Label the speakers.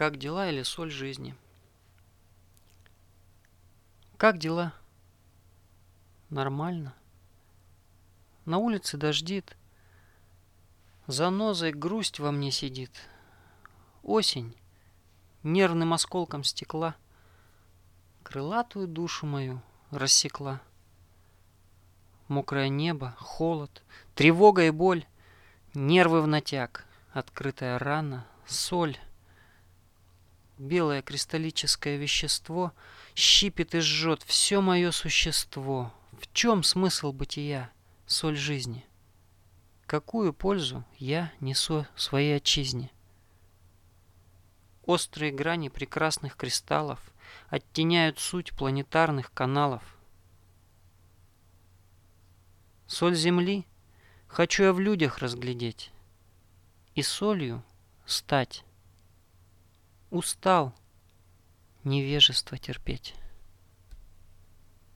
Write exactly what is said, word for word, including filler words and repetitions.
Speaker 1: Как дела или соль жизни? Как дела? Нормально. На улице дождит. Занозой грусть во мне сидит. Осень нервным осколком стекла крылатую душу мою рассекла. Мокрое небо, холод, тревога и боль, нервы в натяг, открытая рана, соль. Белое кристаллическое вещество щипит и жжет все мое существо. В чем смысл бытия, соль жизни? Какую пользу я несу своей отчизне? Острые грани прекрасных кристаллов оттеняют суть планетарных каналов. Соль земли хочу я в людях разглядеть и солью стать. Устал невежество терпеть.